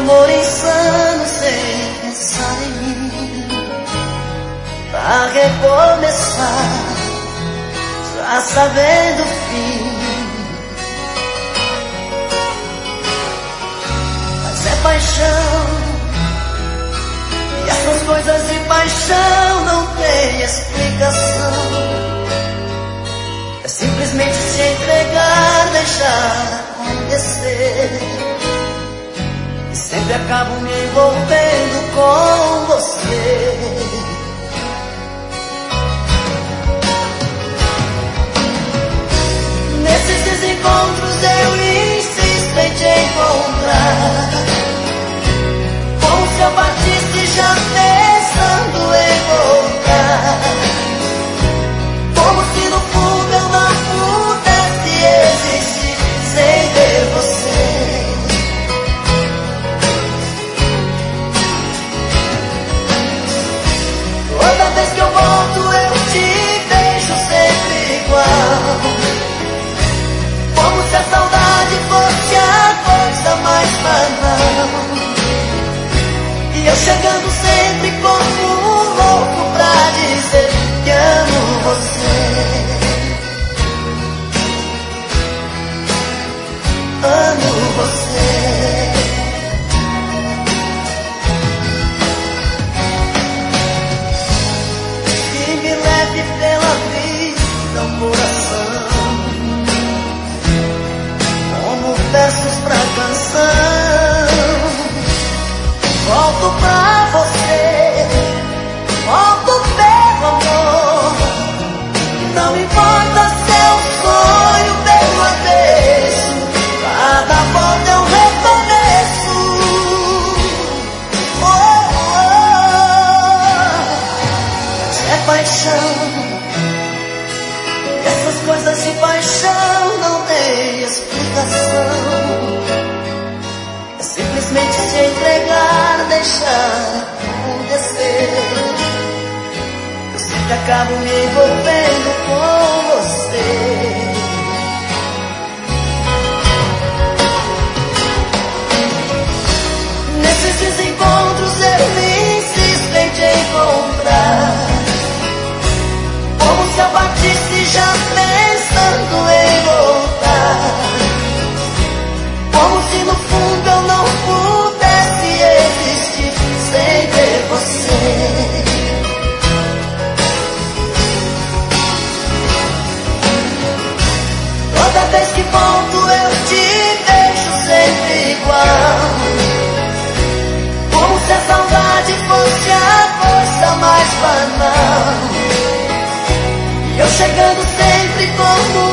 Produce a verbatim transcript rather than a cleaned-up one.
amor insano sem pensar em mim, pra recomeçar, já sabendo o fim. Mas é paixão, e essas coisas de paixão não tem explicação. É simplesmente se entregar, deixar acontecer. E sempre acabo me envolvendo com você. Nesses desencontros eu insisto em te encontrar, como se eu partisse já pensando em voltar, como se no fundo eu não pudesse existir sem ver você. Toda vez que eu volto eu te vejo sempre igual, como se a saudade fosse a coisa mais banal. E eu chegando sempre como um louco pra dizer que amo você. Amo você. E me leve pela vida um coração, como versos pra canção. Volto pra você, volto pelo amor. Não importa se é um sonho pelo avesso, cada volta é um recomeço. Oh, oh. É paixão, e essas coisas de paixão não tem explicação. É simplesmente se entregar, deixar acontecer. Eu sempre acabo me envolvendo com você. Nesses desencontros eu insisto em te encontrar, como se eu partisse já pensando em voltar, como se no fundo eu não pudesse existir sem ter você. Toda vez que volto eu te vejo sempre igual, como se a saudade fosse a coisa mais banal. E eu chegando sempre como